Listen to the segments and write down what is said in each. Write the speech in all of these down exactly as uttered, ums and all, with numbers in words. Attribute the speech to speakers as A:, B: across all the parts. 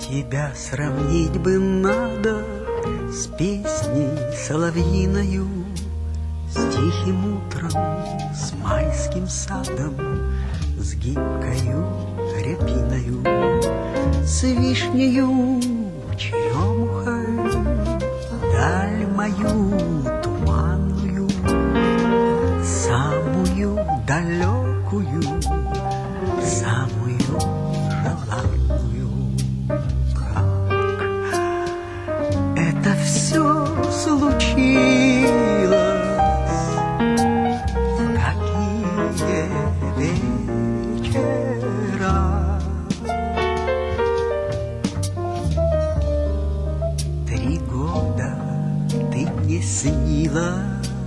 A: Тебя сравнить бы надо с песней соловьиною, с тихим утром, с майским садом, с гибкою рябиною, с вишнею черемухой, даль мою туманную, самую далекую, самую желанную. Как это все случилось, какие вечера. Три года ты мне снилась,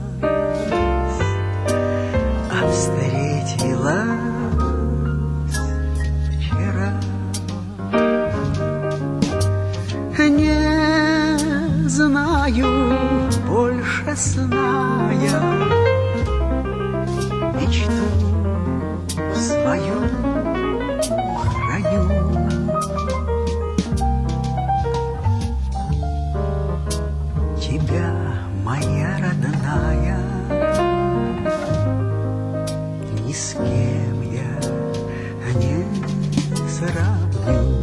A: а встретилась вчера. Не знаю больше сна я, мечту свою храню. Тебя, моя родная, ни с кем я не сравню.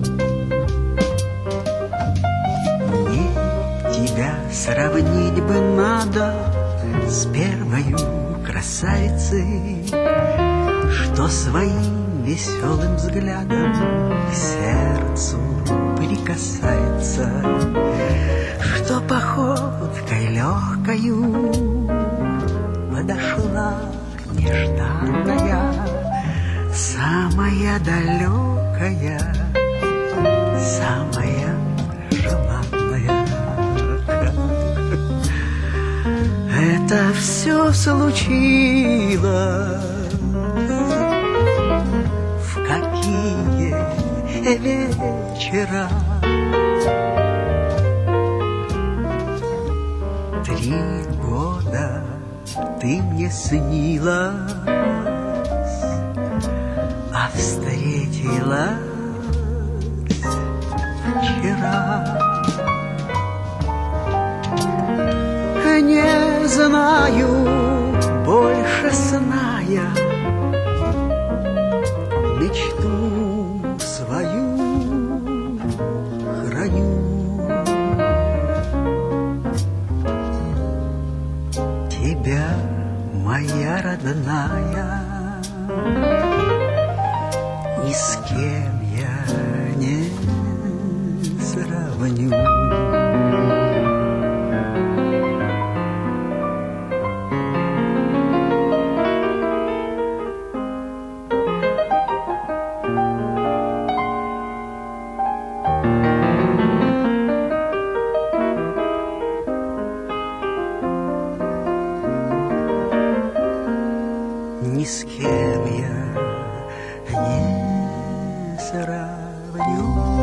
A: Мне тебя сравнить бы надо с первою красавицей, что своим веселым взглядом к сердцу прикасается, что походкой легкою подошла нежданная, самая далекая, самая желанная. Это все случилось в какие вечера. Три года ты мне снилась, а встретилась вчера. Не знаю больше сна я, мечту свою храню. Тебя, моя родная, ни с кем я не сравню. Ни с кем я не сравню.